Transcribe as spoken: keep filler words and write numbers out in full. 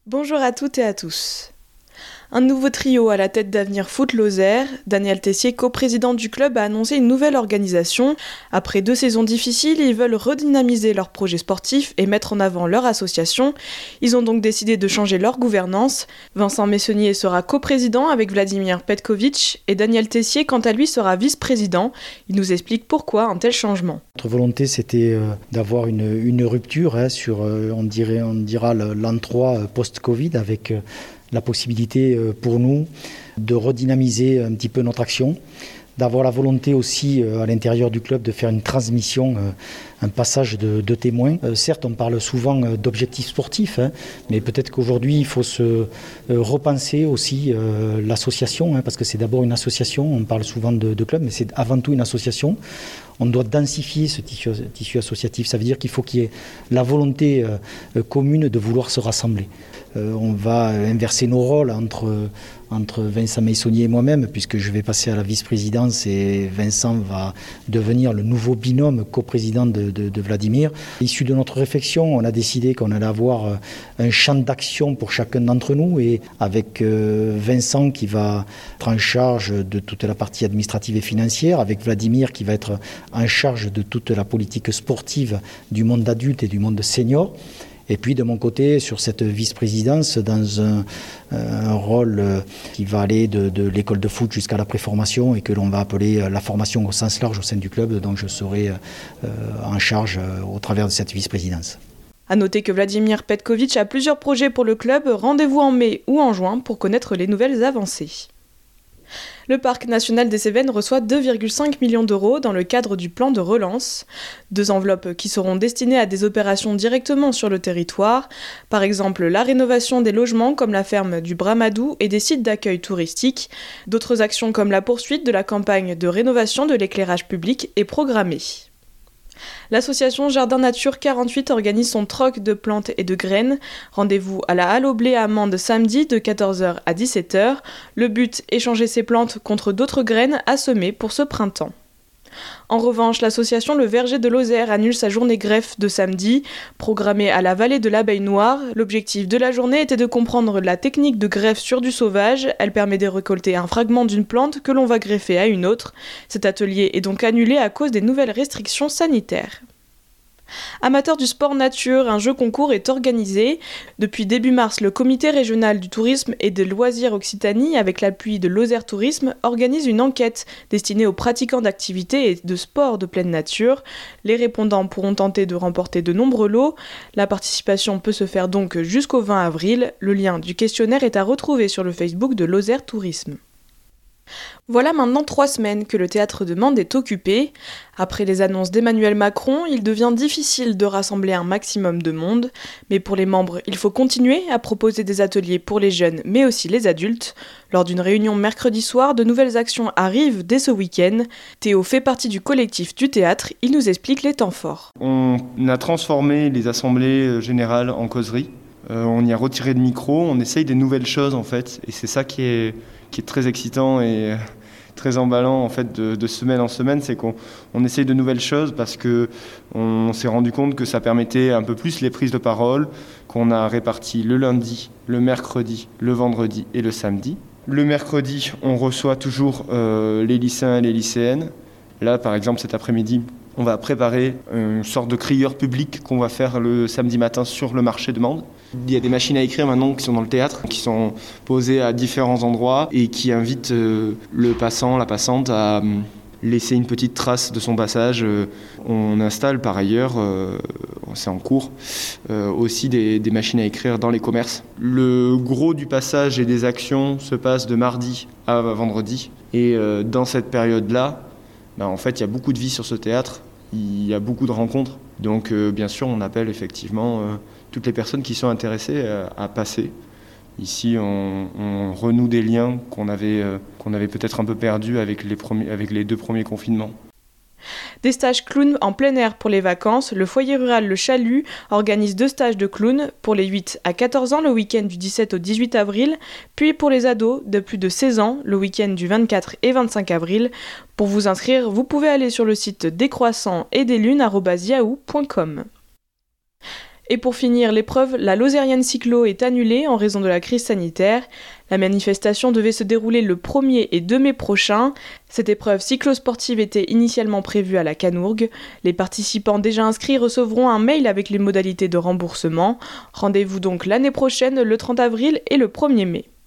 Bonjour à toutes et à tous. Un nouveau trio à la tête d'Avenir Foot Lozère. Daniel Tessier, coprésident du club, a annoncé une nouvelle organisation. Après deux saisons difficiles, ils veulent redynamiser leur projet sportif et mettre en avant leur association. Ils ont donc décidé de changer leur gouvernance. Vincent Messonnier sera coprésident avec Vladimir Petkovic et Daniel Tessier, quant à lui, sera vice-président. Il nous explique pourquoi un tel changement. Notre volonté, c'était euh, d'avoir une, une rupture hein, sur, euh, on, dirait, on dira, l'an trois post-Covid avec euh, la possibilité pour nous de redynamiser un petit peu notre action, d'avoir la volonté aussi à l'intérieur du club de faire une transmission, un passage de, de témoins. Certes, on parle souvent d'objectifs sportifs, hein, mais peut-être qu'aujourd'hui, il faut se repenser aussi euh, l'association, hein, parce que c'est d'abord une association, on parle souvent de, de club, mais c'est avant tout une association. On doit densifier ce tissu, tissu associatif, ça veut dire qu'il faut qu'il y ait la volonté euh, commune de vouloir se rassembler. Euh, on va inverser nos rôles entre, entre Vincent Messonnier et moi-même, puisque je vais passer à la vice-présidence et Vincent va devenir le nouveau binôme coprésident de, de, de Vladimir. Issu de notre réflexion, on a décidé qu'on allait avoir un champ d'action pour chacun d'entre nous, et avec euh, Vincent qui va être en charge de toute la partie administrative et financière, avec Vladimir qui va être en charge de toute la politique sportive du monde adulte et du monde senior. Et puis de mon côté, sur cette vice-présidence, dans un, un rôle qui va aller de, de l'école de foot jusqu'à la préformation et que l'on va appeler la formation au sens large au sein du club, dont je serai euh, en charge euh, au travers de cette vice-présidence. A noter que Vladimir Petkovic a plusieurs projets pour le club. Rendez-vous en mai ou en juin pour connaître les nouvelles avancées. Le Parc national des Cévennes reçoit deux virgule cinq millions d'euros dans le cadre du plan de relance. Deux enveloppes qui seront destinées à des opérations directement sur le territoire, par exemple la rénovation des logements comme la ferme du Bramadou et des sites d'accueil touristique. D'autres actions comme la poursuite de la campagne de rénovation de l'éclairage public est programmée. L'association Jardin Nature quarante-huit organise son troc de plantes et de graines. Rendez-vous à la Halle au Blé à Mende samedi de quatorze heures à dix-sept heures. Le but, échanger ces plantes contre d'autres graines à semer pour ce printemps. En revanche, l'association Le Verger de Lozère annule sa journée greffe de samedi. Programmée à la vallée de l'Abeille Noire, l'objectif de la journée était de comprendre la technique de greffe sur du sauvage. Elle permet de récolter un fragment d'une plante que l'on va greffer à une autre. Cet atelier est donc annulé à cause des nouvelles restrictions sanitaires. Amateurs du sport nature, un jeu concours est organisé. Depuis début mars, le comité régional du tourisme et des loisirs Occitanie, avec l'appui de Lozère Tourisme, organise une enquête destinée aux pratiquants d'activités et de sports de pleine nature. Les répondants pourront tenter de remporter de nombreux lots. La participation peut se faire donc jusqu'au vingt avril. Le lien du questionnaire est à retrouver sur le Facebook de Lozère Tourisme. Voilà maintenant trois semaines que le théâtre de Mende est occupé. Après les annonces d'Emmanuel Macron, il devient difficile de rassembler un maximum de monde. Mais pour les membres, il faut continuer à proposer des ateliers pour les jeunes, mais aussi les adultes. Lors d'une réunion mercredi soir, de nouvelles actions arrivent dès ce week-end. Théo fait partie du collectif du théâtre, il nous explique les temps forts. On a transformé les assemblées générales en causeries. Euh, on y a retiré le micro, on essaye des nouvelles choses en fait, et c'est ça qui est, qui est très excitant et très emballant en fait de, de semaine en semaine, c'est qu'on on essaye de nouvelles choses parce que on s'est rendu compte que ça permettait un peu plus les prises de parole, qu'on a réparti le lundi, le mercredi, le vendredi et le samedi. Le mercredi, on reçoit toujours euh, les lycéens et les lycéennes. Là, par exemple, cet après-midi, on va préparer une sorte de crieur public qu'on va faire le samedi matin sur le marché de Mende. Il y a des machines à écrire maintenant qui sont dans le théâtre, qui sont posées à différents endroits et qui invitent euh, le passant, la passante à euh, laisser une petite trace de son passage. Euh, on installe par ailleurs, euh, c'est en cours, euh, aussi des, des machines à écrire dans les commerces. Le gros du passage et des actions se passe de mardi à vendredi. Et euh, dans cette période-là, ben, en fait, il y a beaucoup de vie sur ce théâtre. Il y a beaucoup de rencontres, donc euh, bien sûr on appelle effectivement euh, toutes les personnes qui sont intéressées euh, à passer. Ici on, on renoue des liens qu'on avait, euh, qu'on avait peut-être un peu perdus avec les, premiers, avec les deux premiers confinements. Des stages clown en plein air pour les vacances, le foyer rural Le Chalut organise deux stages de clown pour les huit à quatorze ans le week-end du dix-sept au dix-huit avril, puis pour les ados de plus de seize ans le week-end du vingt-quatre et vingt-cinq avril. Pour vous inscrire, vous pouvez aller sur le site décroissant et des lunes arobase yahoo point com. Et pour finir l'épreuve, la Lozérienne Cyclo est annulée en raison de la crise sanitaire. La manifestation devait se dérouler le premier et deux mai prochain. Cette épreuve cyclosportive était initialement prévue à la Canourgue. Les participants déjà inscrits recevront un mail avec les modalités de remboursement. Rendez-vous donc l'année prochaine, le trente avril et le premier mai.